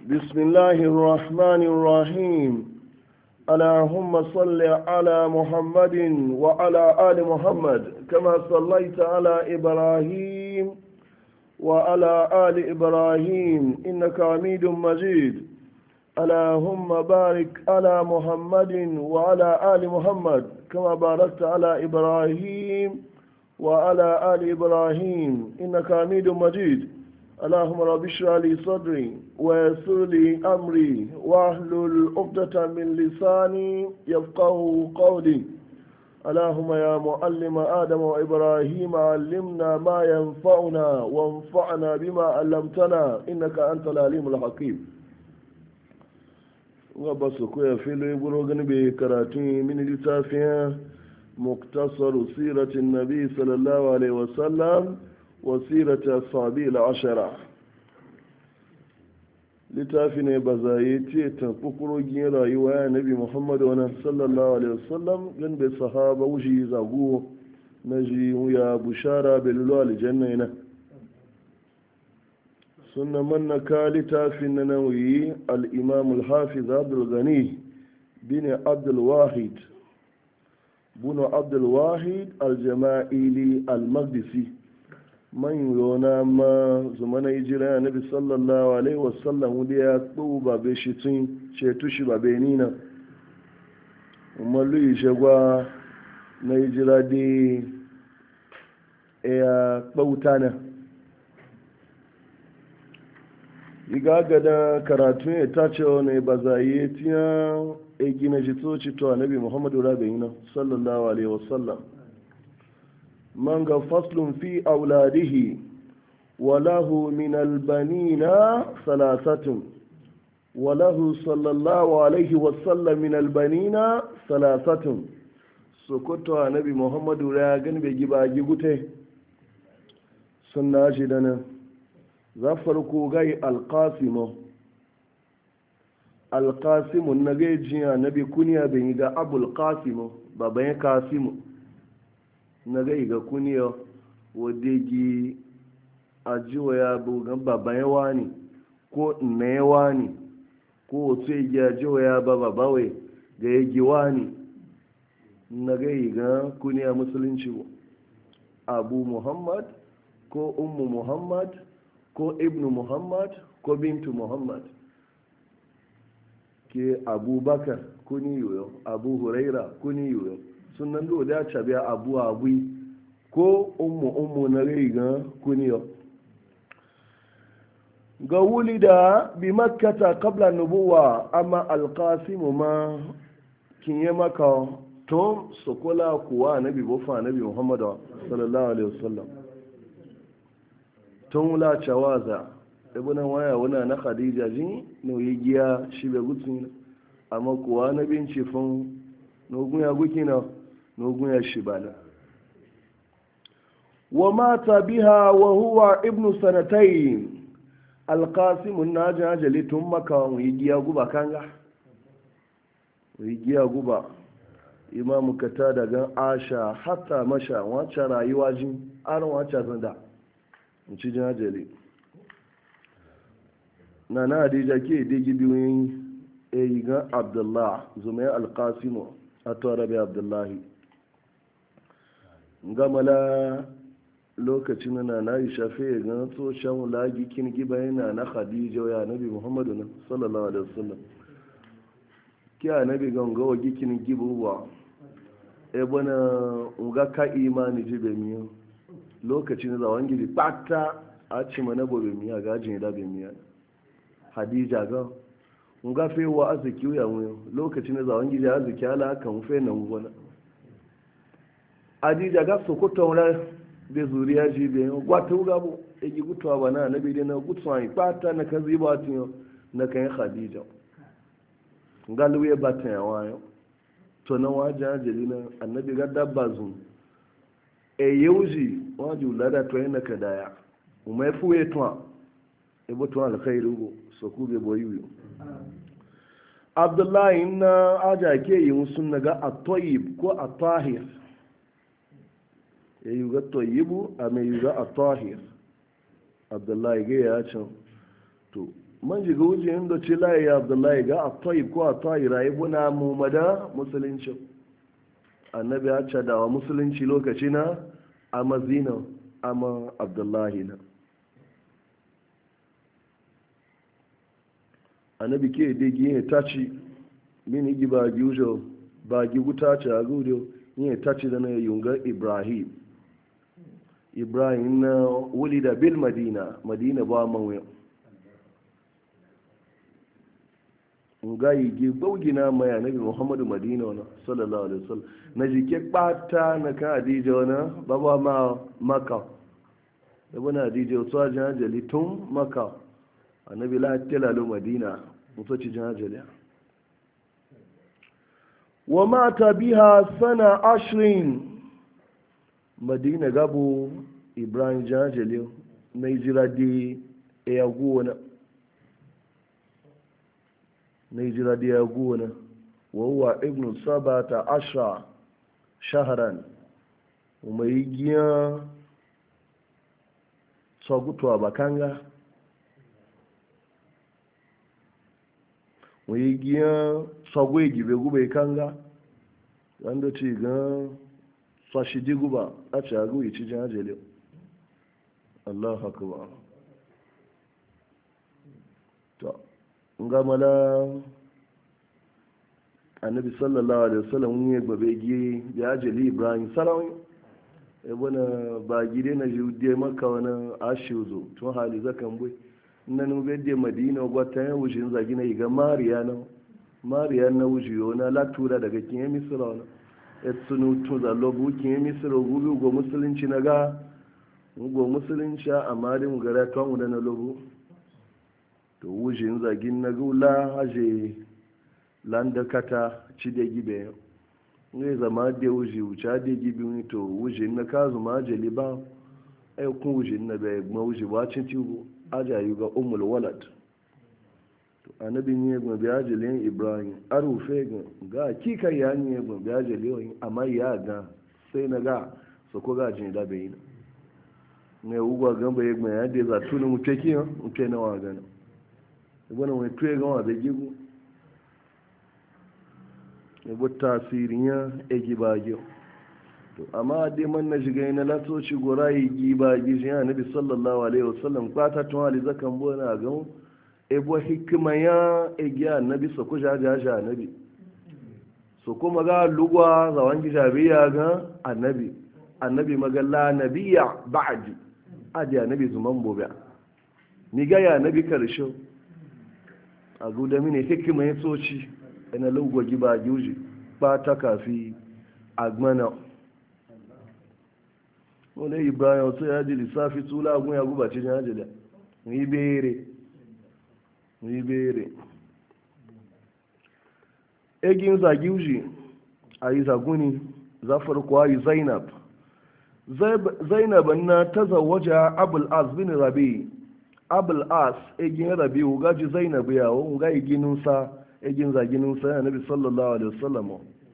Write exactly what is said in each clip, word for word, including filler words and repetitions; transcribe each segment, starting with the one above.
بسم الله الرحمن الرحيم اللهم صل على محمد وعلى آل محمد كما صليت على إبراهيم وعلى آل إبراهيم إنك حميد مجيد اللهم بارك على محمد وعلى آل محمد كما باركت على إبراهيم وعلى آل إبراهيم إنك حميد مجيد اللهم رب اشرح لي صدري ويسر لي أمري واحلل عقدة من لساني يفقهوا قولي اللهم يا معلم آدم وإبراهيم علمنا ما ينفعنا وانفعنا بما علمتنا إنك أنت العليم الحكيم وبس كويا فيلو يقولوا جنبي كراتين من لتافيا مقتصر سيرة النبي صلى الله عليه وسلم وسيرة الصحابي العشرة littafi ba za yi ce tafi rayuwa ya nabi muhammadu wani sallallahu alaihi wasallam gan bai sahaba wuce zago na ji ya bushara belilo aljanna yana suna manna ka littafin na nauyi al'imam al-hafiz abdulgani bin abdulwahid bunu abdulwahid al-jama'ili al-magdisi man yona ma zuma na hijira ya nabi sallallahu alaihi wasallam wanda ya tsohu babe shi tun cetu shi babe nina umarlu yi shagwa na hijira da ya ɓauta na igagada karatun ya tace wani ba za yi tiya ya gina shi tsoci to a nabi muhammadu rabin sallallahu alaihi wasallam من فصل في أولاده وله من البنين ثلاثة وله صلى الله عليه وسلم من البنين ثلاثة سكت نبي محمد راغن بجبا جبته سنة جدنا ظفركو غي القاسم القاسم النبي جيا نبي كنيا بيغا أبو القاسم بابا قاسم na gai ga kuniya wadda gi a jiwa ya bugan babban yawa ne ko na yawa ne ko wato ya gi a jiwa ya ba babawai ga ya giwa ne na gai ga kuniya musulunci abu muhammad ko ummu muhammad ko ibnu muhammad ko bintu muhammad ke abubakar kuni yoyo abu huraira kuni yoyo sunan da ya cabe abu abu ko ummu ummu na riga kuniyo ga wuli da bi makkata qabla nubuwa amma alqasim ma kinye maka to sokola kuwa nabi bofa nabi muhammad sallallahu alaihi wasallam tun la chawaza ibn waya wana na khadija ji no yigiya shi be gutsin amma kuwa nabin cifin no gunya gukina nogun ya shi bana wa mata biha wa huwa ibnu sanatayn alqasim naja ajali tun maka yi giya guba kanga yi giya guba imamu kata daga asha hatta masha wacce rayuwa jin aron wacce zanda ci jin ajali na na hadija ke digi biyun e ga abdullah zumaya alqasim atwarabi abdullahi gamala lokacin na na yi shafe ga to shan lagi kin giba yana na khadija ya nabi muhammadu na sallallahu alaihi wasallam ki nabi ganga wa gikin gibuwa e bana uga ka imani jibe miyo lokacin da wangi di pata a ci mana bobe miya gajin da be miya hadija ga uga fe wa aziki ya mu lokacin da wangi da aziki ala kan fe nan gona adija ga sokoto wala da zuriya ji be gwata uga bu e gi gutwa bana nabi dai na gutwa yi pata na kazi ba tin na kan khadija ngaluwe batan yawa to na waja jalina annabi ga dabba zun e yauji waju lada to yana kadaya umai fuwe to e boto alkhairu go sokube boyiyo abdullahi na aja ke yi sunna ga at-tayyib ko at-tahir ya yi ga tayyibu a mai yi ga at-tahir abdullahi ga ya can to man jiga wuce inda ce layi ya abdullahi ga a tayyib ko a tayyira ya buna mu mada musulunci annabi ya cadawa musulunci lokaci na a mazina ama abdullahi na annabi ke degi yin taci mini gi ba gi ujo ba gi wuta ce a gudu yin taci da na yunga ibrahim ibrahim na wuli da bil madina madina ba mawuyan nga yi gi gbaugi na maya nabi muhammadu madina wana sallallahu alaihi wasallam na jike kpata na kan adija wana baba ma maka da wani adija wasu ajin ajali tun maka annabi la tilalo madina mutoci jin ajali wa mata biha sana ashirin madina gabo ibrahim jin ajali na hijira di ya gona na hijira da ya gona wawa ibn sabata ashra shaharan mai giya tsogutuwa bakanga mai giya tsogwe gibe gube kanga wanda ce gan sashi diguba a ce agu yi cijin ajiyar Allah haka ba ngamala annabi sallallahu alaihi wasallam ne gbabe gi ya ajali ibrahim salawun e bona ba gide na jude maka wana ashuzo to hali zakan boy nan be de madina gwata ya wujin zagi na iga mariya na mariya na wujiyo na latura daga kin misra wana etsunu to da lobu kin misra gugu go musulunci naga go musulunci amma din gara to mu da na lobu to wujin zagin na gula haje landakata ci da gibe ne zama da wuji wuce da gibe ne to wujin na kazu ma jeli ba ai kun wujin na bai ma wuji ba cin tiwo ajayu ga ummul walad to annabi ne ga bi ajalin ibrahim arufe ga ga kika ya ne ga bi ajalin amma ya ga sai na ga so ko ga jin da bai ne ugwa gamba ya ga ya da za tunu muteki mutai na wa gana wani wani tuye gawa da gigu ibu tasirin ya egi bagyo to amma dai man na shiga yana latoci gora yi gi bagi shi ya nabi sallallahu alaihi wasallam kwata tun hali zakan bona ga ibu hikima ya egi ya nabi so ku jaja ja nabi so kuma ga lugwa za wangi jabiya ga annabi annabi magalla nabiya ba'di adi annabi zuman bobe ni ga ya nabi karshe a guda mini hikima ya soci yana lugwaji ba juji ba ta kafi agmana wani ibrahim wato ya ji lissafi tula agun ya guba cikin hajjada yi bere yi bere egin zagi uji a yi zaguni za farko yi zainab zainab na ta zawaja abul az bin rabi abul as egin rabi gaji zainab yawo ga iginin sa egin zaginin sa ya nabi sallallahu alaihi wasallam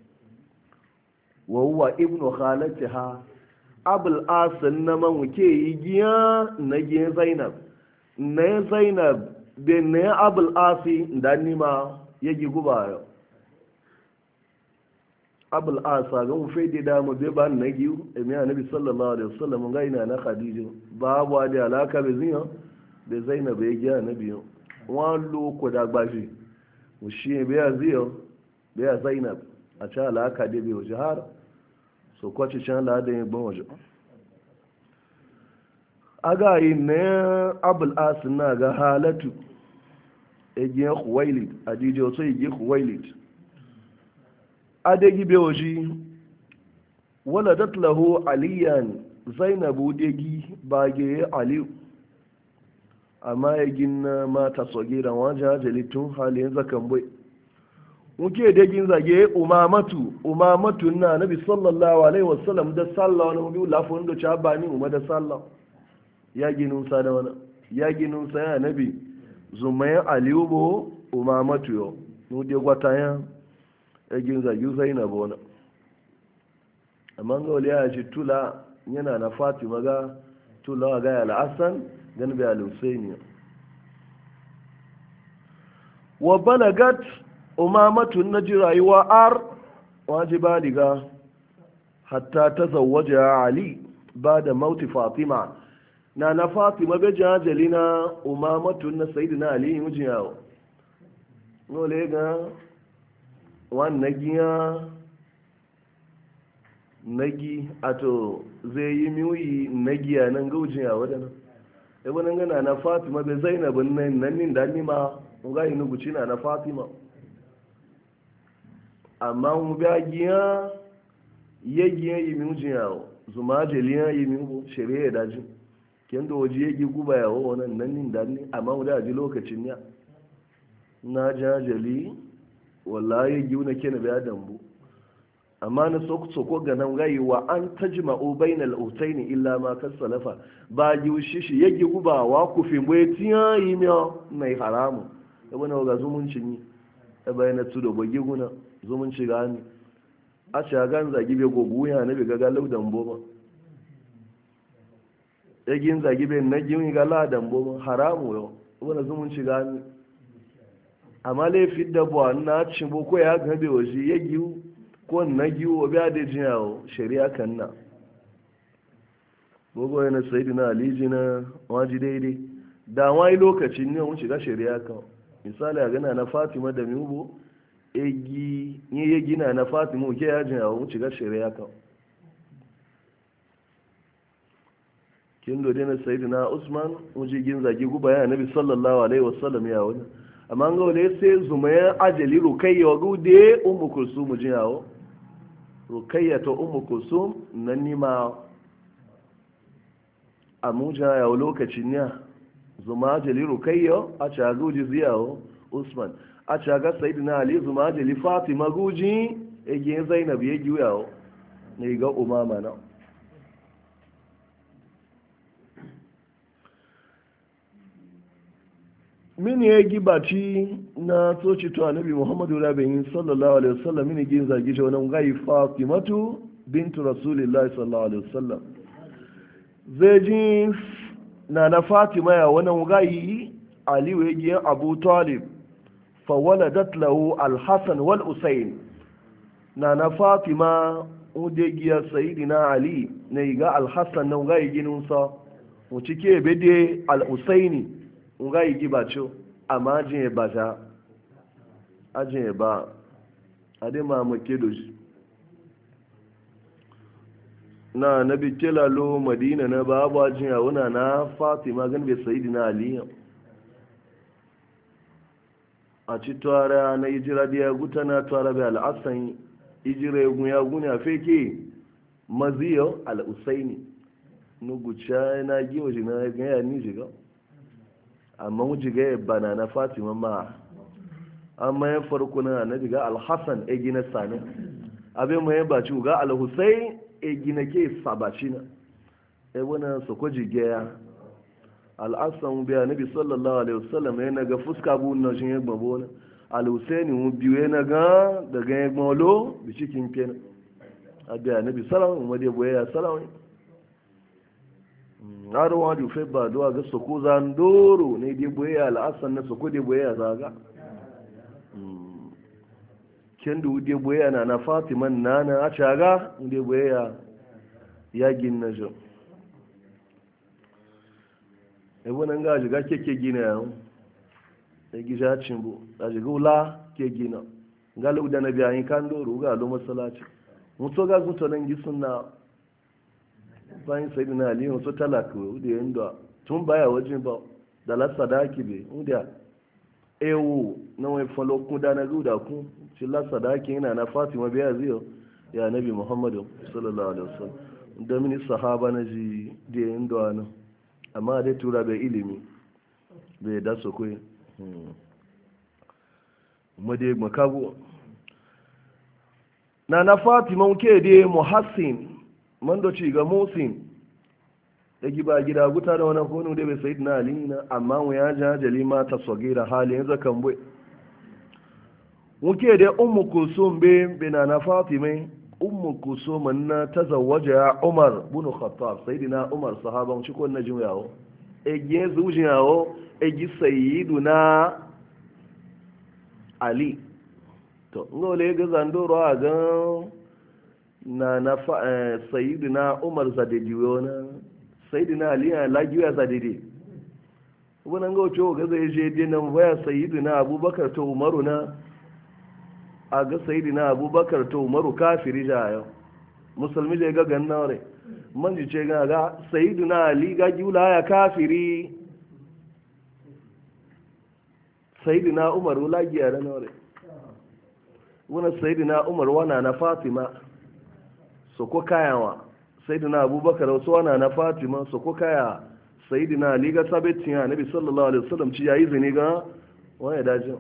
wa huwa ibnu khalatiha abul as na man wuke igiya na ge zainab na zainab be ne abul asi dani ma yagi guba abul as ga mu fede da mu be ban na giyu emi nabi sallallahu alaihi wasallam ga ina na khadija babu da alaka be zinya da zainab ya gya na biyu wani loko da gbashi shi bai ya ziyo bai ya zainab a ci alaka da biyu jihar so kwace can lada yin ban waje aga yi na abul asin na ga halatu egiyan huwailid a dj wasu igi huwailid adegi bai waje wala datlahu aliyan zainabu degi bage aliyu amma ya gina mata tsogira wajen hajjali tun halin zakan bai muke da gin zage umamatu umamatu na nabi sallallahu alaihi wasallam da sallah wani biyu lafon da ca bani umar da sallah ya ginin sa da wani ya ginin sa ya nabi zumayen aliyu bo umamatu yau nude gwata ya ya gin zage zainab wani amma ga wali ya ce tula yana na fatima ga tula ga ya la'asan gan bai al-husaini wa balagat umamatu naji rayuwa ar wajiba diga hatta tazawwaja ali ba da mauti fatima na na fatima be jajali na umamatu na sayyidina ali mujin yawo nole ga wan nagiya nagi ato zai yi miyi nagiya nan gaujin yawo da nan e wannan gana na fatima be zainab nan nan nin da ni ma ga yi nuguci na na fatima amma mu ga giya yegiya yi mujin yawo zuma jeliya yi min shari'a daji kendo waje yegi guba yawo wannan nan nin da ni amma mu da ji lokacin ya na jajali wallahi giuna kena ba dambu amma na soko soko ga nan gayi wa an tajma'u bainal utaini illa ma kasalafa ba ji shishi yegi guba wa ku fi mbetiya yi mi mai haramu da wannan ga zumunci ni da bayana tu da bogi guna zumunci gani a shagan zagi bai gogu ya na bai gaga laudan boma yagin zagi bai na gini ga ladan boma haramu yau wani zumunci gani amma laifin da buwa na cin boko ya gabe wa shi ya giwu ko na giwu wa biya da jiyawo shari'a kan na gogo yana sayi na aliji na waji daidai da wani lokacin ne mun shiga shari'a kan misali a gana na fatima da miubo egi yin ya gina na fatima ke yajin yawon wuce ga shari'a kan kin dode na sayidu na usman wuce gin zagi guba ya nabi sallallahu alaihi wasallam ya wani amma ga wale sai zumayen ajali rukayya wa gude umu kulsum jin yawo rukayya ta umu kulsum nan nima a muja yawo lokacin ya zuma ajali rukayya a caguji ziyawo usman a caga sayidina ali zuma jeli fatima guji ege zainab ya giyawo ne ga umama na min ya gibaci na toci to annabi muhammadu rabin sallallahu alaihi wasallam min gin zagi ta wannan gai fatimatu bintu rasulillahi sallallahu alaihi wasallam zai ji na na fatima ya wannan gai ali wa giyan abu talib فولدت له الحسن والحسين نانا فاطمة وديجيا سيدنا علي نيجا الحسن نوغاي جنوسا وتكي بدي الحسيني نوغاي جباتشو أما جين باجا أجين با أدي ما مكيدوش na nabi kelalo madina na babu ajin yawuna na fatima gan bai sayidina ali a ci tuwara na ijira da ya guta na tuwara bai al'asan ijira ya gun ya gun ya feke maziyo al'usaini nuguca na giwa ji na gaya ni jiga amma mu jiga ya bana na fatima ma amma ya farko na na jiga al-hassan e gina sani abin mai ba ci ga al-husain e gina ke sabaci na e wani su ko jigaya al'asan biya nabi sallallahu alaihi wasallam yana ga fuska bu na shin ya gbabo na al-husaini mu biyu yana ga daga ya gbolo bi cikin kenan abiya nabi sallallahu alaihi wasallam boye ya sallallahu aro wa du fe ba do ga soko zan doro ne dai boye al-asan na soko dai boye ya zaga ken du dai boye na na fatima nana a caga dai boye ya ya ginna jo ebe nan ga jiga keke gina yawon ya gija cimbo a jiga wula ke gina galu da na biya yin kan doro ga lo masalaci mutu ga gutu nan gisun na bayan sai da na ali mutu talaka da yin da tun baya wajen ba da lasa da ake bai inda ewu na wani falo kun da na guda kun ci lasa da ake yana na fatima biya ziyo ya nabi muhammadu sallallahu alaihi wasallam da mini sahaba na ji da yin da wani amma dai tura bai ilimi bai da su kai made makabu na na fatima ke dai muhassin man da ci ga musin da giba gida guta da wani kone da bai sayid na alina amma mu ya jajali mata sogira halin zakan bai muke dai ummu kulsum be bina na fatima ummu kusuma na tazawwaja umar bin khattab sayyidina umar sahaban shi ko na juyawo ege zujiyawo egi sayyiduna ali to ngole ga zandoro a ga na na sayyidina umar zadediyo na sayyidina ali ya lagiya zadedi wannan ga wato ga zai je dinan waya sayyidina abubakar to umaru na a ga sayyidina abubakar to umaru kafiri jayo musulmi je ga ganna re man ji ce ga ga sayyidina ali ga giula ya kafiri sayyidina umaru lagiya da nore wannan sayyidina umar wana na fatima so ko kayawa sayyidina abubakar wasu wana na fatima so ko kaya sayyidina ali ga sabetin ya nabi sallallahu alaihi wasallam ci yayi zini ga waya dajin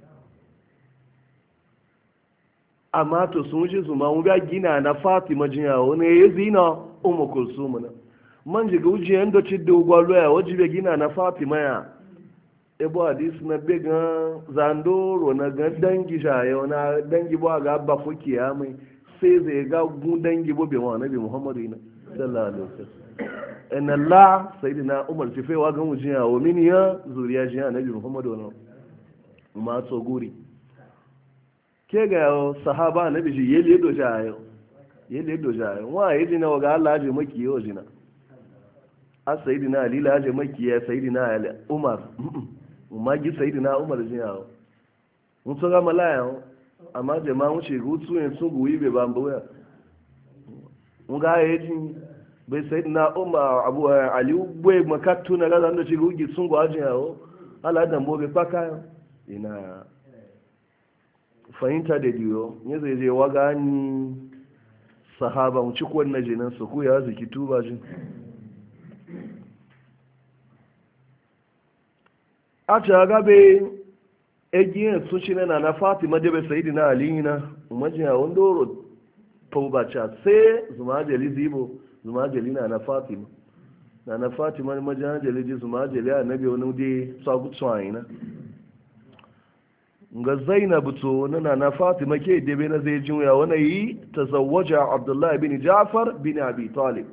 amma to sun ji zuma mu ga gina na fatima jiya wani ya zina ummu kulsum na man ji guji yanda ci dogwalo ya wajibe gina na fatima ya ebo hadis na bega zandoro na ga dangi jayo na dangi bo ga abba fuki ya mai sai zai ga gun dangi bo be wa nabi muhammadu ina sallallahu alaihi wasallam en allah sayyidina umar ci fewa ga mu jiya wa min ya zuriya jiya nabi muhammadu na ma to guri ke ga sahaba nabi ji yele do jayo yele do jayo wa yidi na ga allah ji maki yo jina a sayyidina ali la ji maki ya sayyidina umar magi sayyidina umar jiya mun so ga malaya amma jama'u ce gutsu ne sun guyi be bambo ya mun ga yaji bai sayyidina umar abu ali gwe makattu na ga da ci gugi sun go ajiya o ala da mo be paka ina fahimta da diyo ne zai je waga ni sahaba mu ci ko wannan jinan su ku ya ziki tuba jin a ta gabe egiyen sun shi na na fatima da bai sayi na alina umarjiya wanda oro taubaca sai zuma jeli zibo zuma jeli na na fatima na na fatima majiya jeli ji zuma jeli a nabi wani wude sabutu a ina ga zainab to na na fatima ke dabe na zai jinya wani yi ta zawaja abdullahi bin jafar bin abi talib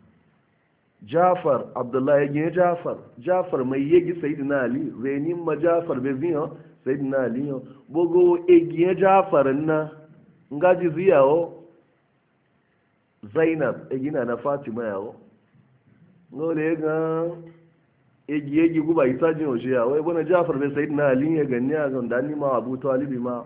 Jafar Abdullahi yagin Jafar Jafar mai yagi Sayyidina Ali renin ma Jafar be ziyo Sayyidina Ali yo bogo egin Jafar na ngaji ziyawo Zainab egina na Fatima yawo ngole ga egi egi guba isajin oje yawo e bona Jafar be Sayyidina Ali ya ganni ga dani ma Abu Talib ma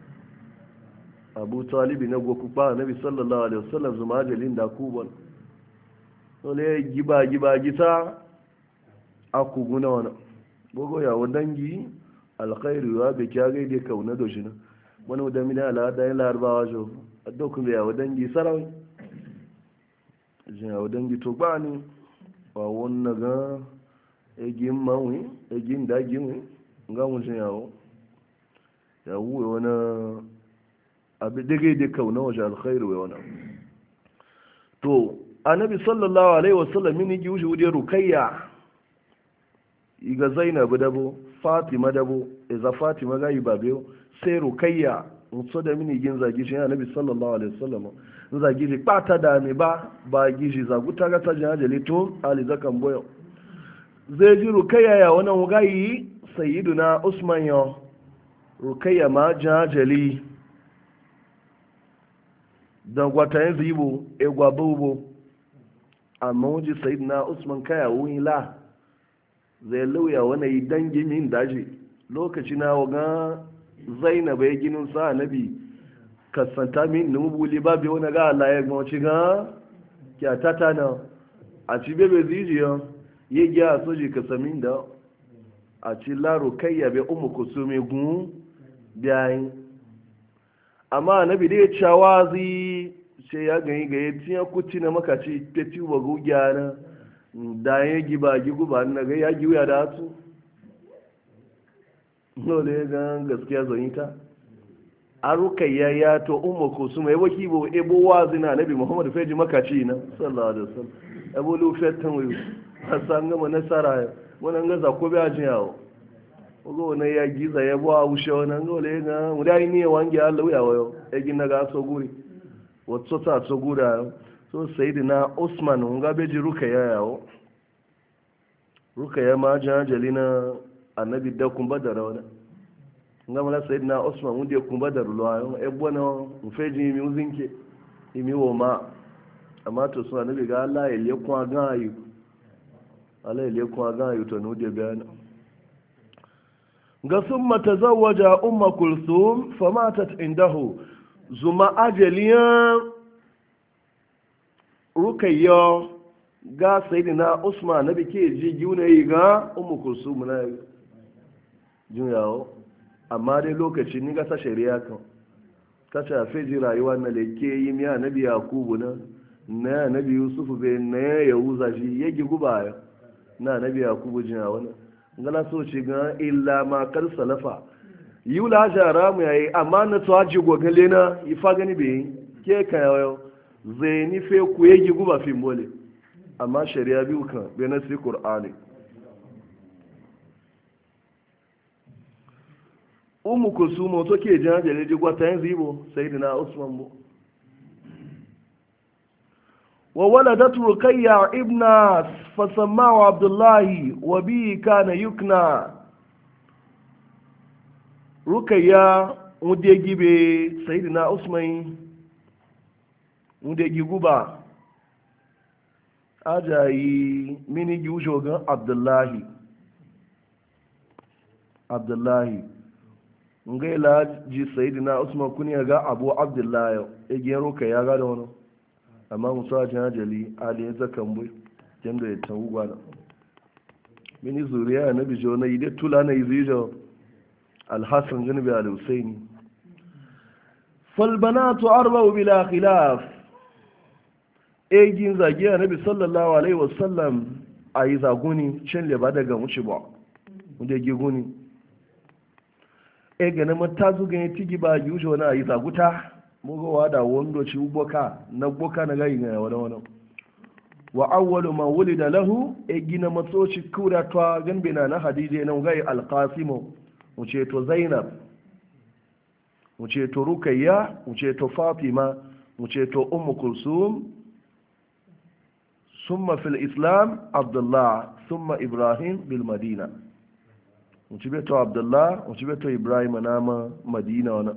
Abu Talib na goku ba Nabi sallallahu alaihi wasallam zuma jalin da kubon wale giba giba gita a kuguna wani bugu yawon dangi alkhairu ya bai kya gaide kauna da shi na wani wadda mini al'ada yin larabawa shi a dokun da yawon dangi sarawai jin yawon dangi to ba ni wa wani ga egin mawai egin dagin wai ga wucin yawon yawon wani abin da gaide kauna wajen alkhairu ya wani to annabi sallallahu alaihi wasallam mini gi wuce wuce rukayya iga zainab dabo fatima dabo iza fatima ga ibabe sai rukayya so da mini gin zagi shi annabi sallallahu alaihi wasallam zagi ji pata da mi ba ba gishi zagu ta ga ta jajale to ali zakan boyo zai ji rukayya ya wannan wugayi sayyiduna usman yo rukayya ma jajali dan gwatayen zibo e gwabubo amma wajen sayid na usman kaya wuyi la zai lauya wani yi dangi min daji lokaci na waga zainab ya ginin sa nabi kasanta min numubuli babu wani ga Allah ya gmaci ga kyatata na a ci bebe zijiya ya gya a soji kasamin da a ci laro kai yabe umu kusume gun biyayin amma nabi da ya cawazi ce ya gani ga ya tiya kuti na makaci ta tuba gugiya na da ya giba gigu ba na ga ya giwa da su dole ga gaskiya zan ta aruka ya ya to umma ko su mai waki bo ebo wazina nabi muhammad feji makaci na sallallahu alaihi wasallam ebo lu fetan wi hasan ga nasara wannan ga za ko bi ajin yawo ogo wannan ya giza ya bo a wushe wannan dole ga mu dai ne wange Allah ya wayo e gina ga so guri wato ta so gura so sayyidina usman nga beji ruka ya yawo ruka ya ma janjalina annabi da kun badara wala nga mala sayyidina usman wunde kun badar lo e bona mfeji mi uzinke imi wo ma amma to suna nabi ga Allah ya le kun ga ayu Allah ya le kun ga ayu to no de bayana ga summa tazawwaja umma kulsum famatat indahu zuma ajaliya rukayya ga sayyidina usman nabi ke ji giune ga ummu kulsum na juyawo amma dai lokaci ni ga sa shari'a kan ka shafe ji rayuwa na leke yi miya nabi yakubu na na nabi yusuf be na yahuza shi yake guba na nabi yakubu jina wani ngala so ci ga illa ma kar salafa yula jara mu yayi amma na to aji gogale na ifa gani be ke ka yayo zai ni fe ku yake guba fi mole amma shari'a biyu kan be na sai qur'ani umu kulsumo to ke jan jale ji gwata yin zibo sayyidina usman bo wa waladat ruqayya ibna fasammahu abdullahi wa bi kana yukna ruqayya ude gibe sayyidina usman ude giguba ajayi mini giujo ga abdullahi abdullahi ngai la ji sayidina usman kuniya ga abu abdullahi egiyan roka ya ga da wani amma musu a jina jali ali ya zakan bai kendo ya tan ugwana mini zuriya na bijo na ide tula na izijo alhassan gani bai al-husaini falbanatu arba'u bila khilaf egin zagiya nabi sallallahu alaihi wasallam a yi zaguni cin leba daga wuce ba wanda ya guni e ganin mata zuga ya tigi ba yujo wani a yi zaguta mugawa da wando ci boka na boka na gayi ga wani wani wa awwalu ma wulida lahu e gina matsoci kura ta ganbe na na hadije na gayi alqasimu mu ce to zainab mu ce to rukayya mu ce to fatima mu ce to ummu kulsum summa fil islam abdullah summa ibrahim bil madina wuce beto abdullah wuce beto ibrahim nama madina wana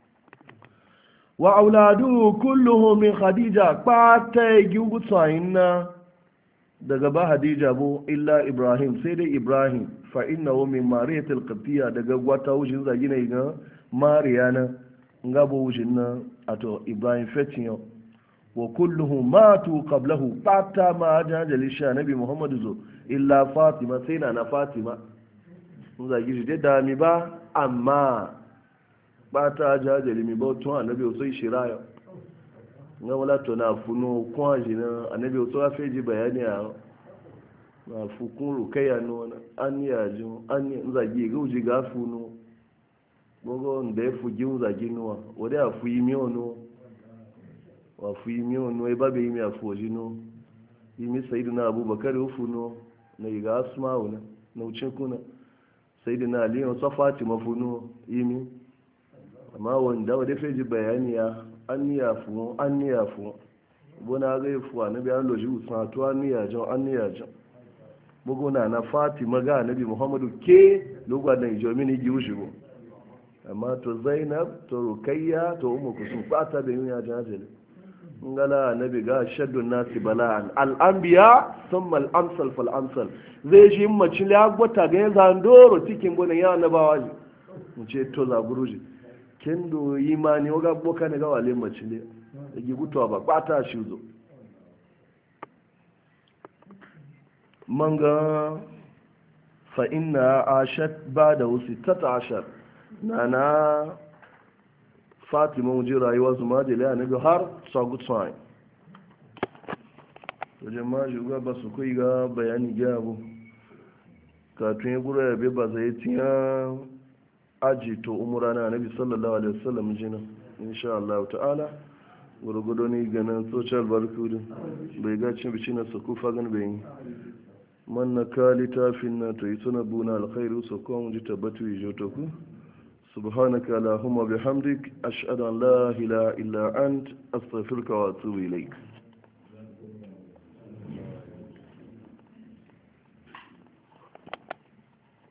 wa auladu kulluhu min khadija pata gibu tsayinna daga ba hadija bu illa ibrahim sai dai ibrahim fa innahu min mariyatil qibtiyya daga gwata wujin zagina ga mariyana ngabo wujin na ato ibrahim fetinyo wa kulluhu matu qablahu pata ma jajali sha nabi muhammadu zo illa fatima sai na na fatima zagi shi da mi ba amma ba ta jajali mi ba tun annabi wasu shiraya nga wala to na funo kwa jina annabi wasu ya feji bayani a na fukun rukaya no an ya ju an zagi ga uji ga funo gogo nda fuji zagi no wada ya fu yimi ono wa fu yimi ono e babe yimi afu jino yimi sayyidina abubakar ufuno na ga asma'u na na ucin kuna sai da na aliyu wasu fatima funu imi amma wanda wadda feji bayani ya an niya funu an niya funu buna zai fuwa na biyan loji usan to an niya jan an niya jan buguna na fatima ga nabi muhammadu ke lugwa na ijo mini gi ushigo amma to zainab to rukayya to umu kusum fata da yin ya jajale ngala nabi ga shaddun nasi bala'an al'ambiya thumma al'amsal fal amsal zai shi macin ya gbata ga zandoro cikin gona ya nabawa ji mu ce to za guruji kendo imani oga boka ne ga wale macin ne yake gutuwa ba bata shi zo manga fa inna ashat ba'da sittata ashar nana fatima wuce rayuwa su ma jele a nabi har sagu tsayin wajen ma shiga ba su kai ga bayani gyabu katun ya gura yabe ba zai tiya aji to umura na nabi sallallahu alaihi wasallam jina insha Allah ta'ala gurgudu ne ganin social barcode bai ga cin bici na su kufa gan bai man na ka littafin na to yi suna buna alkhairu su kuma ji tabbatu yi jotoku سبحانك اللهم وبحمدك أشهد أن لا إله إلا أنت أستغفرك وأتوب إليك